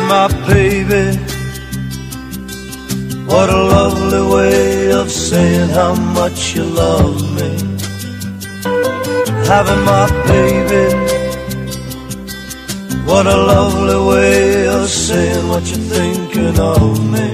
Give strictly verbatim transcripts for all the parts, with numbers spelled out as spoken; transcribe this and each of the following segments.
my baby. What a lovely way of saying how much you love me. Having my baby. What a lovely way of saying what you're thinking of me.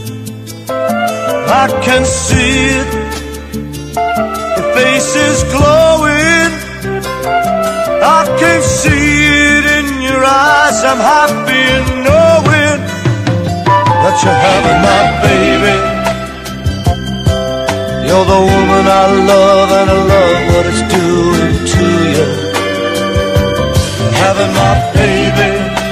I can see it, your face is glowing. I can see it in your eyes. I'm happy in knowing that you're having my baby. You're the woman I love, and I love what it's doing to you. Having my baby.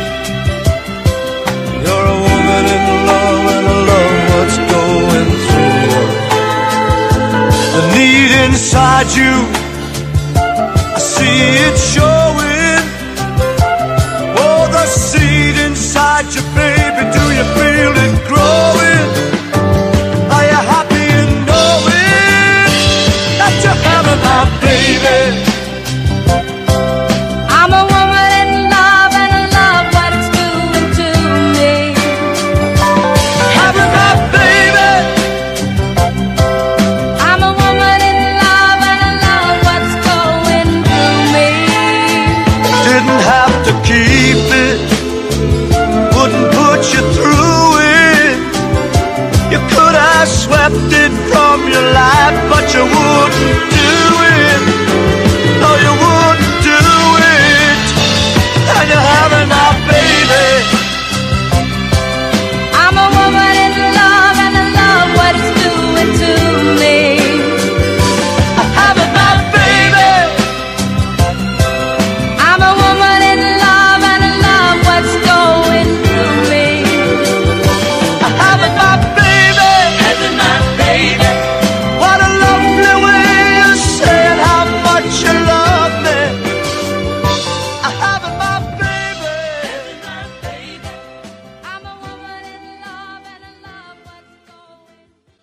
You're a woman in love, and I love what's going through you. The need inside you, I see it showing. Oh, the seed inside you, baby, do you feel it growing? Are you happy in knowing that you're having my baby? I'm a woman in love, and I love what it's doing to me. Having my baby. I'm a woman in love, and I love what's going through me. Didn't have to keep it, wouldn't put you through it. You could have swept it from your life, but you wouldn't do